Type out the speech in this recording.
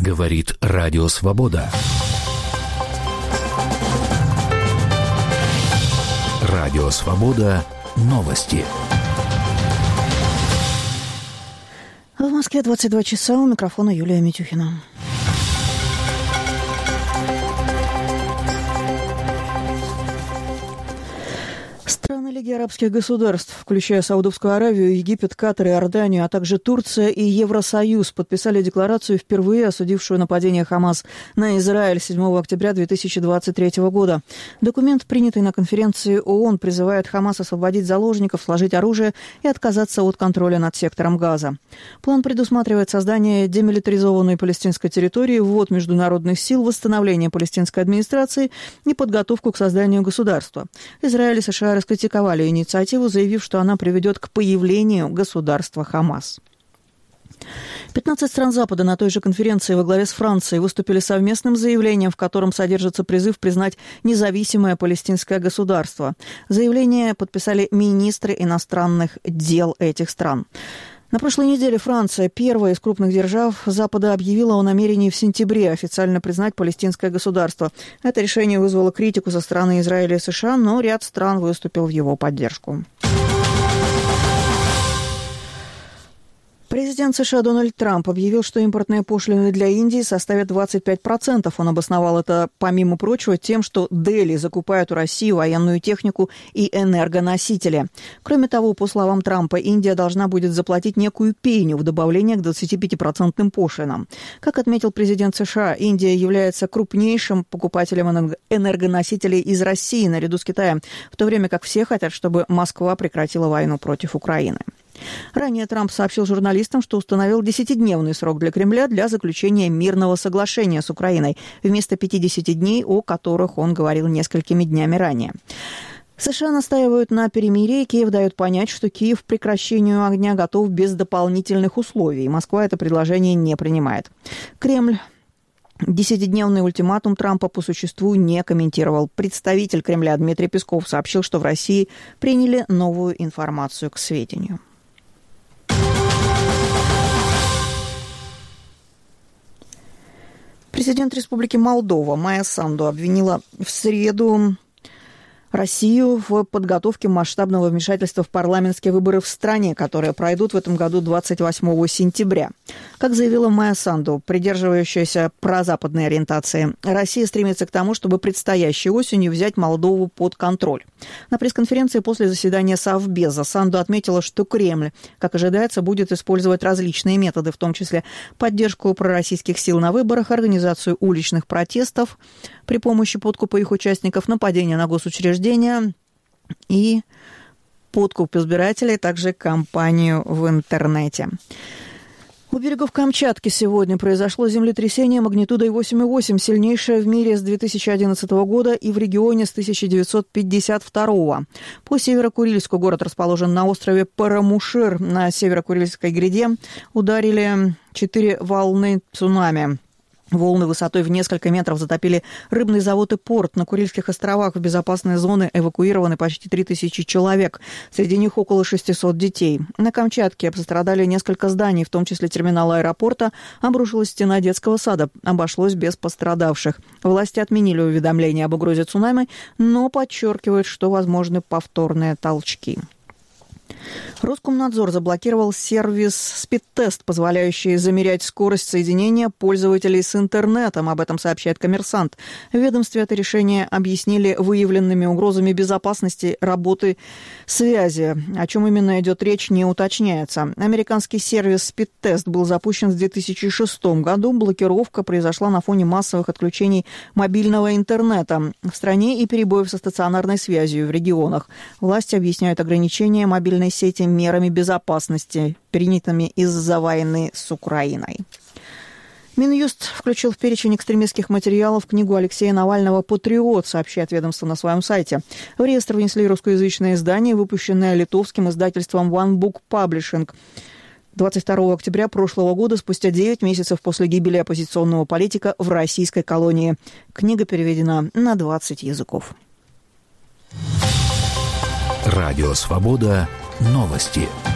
Говорит Радио Свобода. Радио Свобода. Новости. В Москве 22 часа. У микрофона Юлия Митюхина. Страны Лиги арабских государств, включая Саудовскую Аравию, Египет, Катар и Иорданию, а также Турция и Евросоюз, подписали декларацию, впервые осудившую нападение ХАМАС на Израиль 7 октября 2023 года. Документ, принятый на конференции ООН, призывает ХАМАС освободить заложников, сложить оружие и отказаться от контроля над сектором Газа. План предусматривает создание демилитаризованной палестинской территории, ввод международных сил, восстановление палестинской администрации и подготовку к созданию государства. Израиль и США раскритиковали инициативу, заявив, что она приведет к появлению государства ХАМАС. 15 стран Запада на той же конференции во главе с Францией выступили совместным заявлением, в котором содержится призыв признать независимое палестинское государство. Заявление подписали министры иностранных дел этих стран. На прошлой неделе Франция, первая из крупных держав Запада, объявила о намерении в сентябре официально признать палестинское государство. Это решение вызвало критику со стороны Израиля и США, но ряд стран выступил в его поддержку. Президент США Дональд Трамп объявил, что импортные пошлины для Индии составят 25%. Он обосновал это, помимо прочего, тем, что Дели закупает у России военную технику и энергоносители. Кроме того, по словам Трампа, Индия должна будет заплатить некую пеню в добавление к 25% пошлинам. Как отметил президент США, Индия является крупнейшим покупателем энергоносителей из России наряду с Китаем, в то время как все хотят, чтобы Москва прекратила войну против Украины. Ранее Трамп сообщил журналистам, что установил 10-дневный срок для Кремля для заключения мирного соглашения с Украиной, вместо 50 дней, о которых он говорил несколькими днями ранее. США настаивают на перемирии, Киев дает понять, что Киев к прекращению огня готов без дополнительных условий. Москва это предложение не принимает. Кремль 10-дневный ультиматум Трампа по существу не комментировал. Представитель Кремля Дмитрий Песков сообщил, что в России приняли новую информацию к сведению. Президент Республики Молдова Майя Санду обвинила в среду Россию в подготовке масштабного вмешательства в парламентские выборы в стране, которые пройдут в этом году 28 сентября. Как заявила Майя Санду, придерживающаяся прозападной ориентации, Россия стремится к тому, чтобы предстоящей осенью взять Молдову под контроль. На пресс-конференции после заседания Совбеза Санду отметила, что Кремль, как ожидается, будет использовать различные методы, в том числе поддержку пророссийских сил на выборах, организацию уличных протестов при помощи подкупа их участников, нападения на госучреждения и подкуп избирателей, также кампанию в интернете. У берегов Камчатки сегодня произошло землетрясение магнитудой 8,8, сильнейшее в мире с 2011 года и в регионе с 1952. По Северо-Курильску, город расположен на острове Парамушир, на Северо-Курильской гряде, ударили 4 волны цунами. Волны высотой в несколько метров затопили рыбный завод и порт. На Курильских островах в безопасные зоны эвакуированы почти 3000 человек. Среди них около 600 детей. На Камчатке пострадали несколько зданий, в том числе терминал аэропорта. Обрушилась стена детского сада. Обошлось без пострадавших. Власти отменили уведомления об угрозе цунами, но подчеркивают, что возможны повторные толчки. Роскомнадзор заблокировал сервис «Спидтест», позволяющий замерять скорость соединения пользователей с интернетом. Об этом сообщает «Коммерсант». В ведомстве это решение объяснили выявленными угрозами безопасности работы связи. О чем именно идет речь, не уточняется. Американский сервис «Спидтест» был запущен в 2006 году. Блокировка произошла на фоне массовых отключений мобильного интернета в стране и перебоев со стационарной связью в регионах. Власти объясняют ограничения мобильной сети мерами безопасности, принятыми из-за войны с Украиной. Минюст включил в перечень экстремистских материалов книгу Алексея Навального «Патриот», сообщает ведомство на своем сайте. В реестр внесли русскоязычное издание, выпущенное литовским издательством One Book Publishing. 22 октября прошлого года, спустя 9 месяцев после гибели оппозиционного политика в российской колонии. Книга переведена на 20 языков. Радио «Свобода». Новости.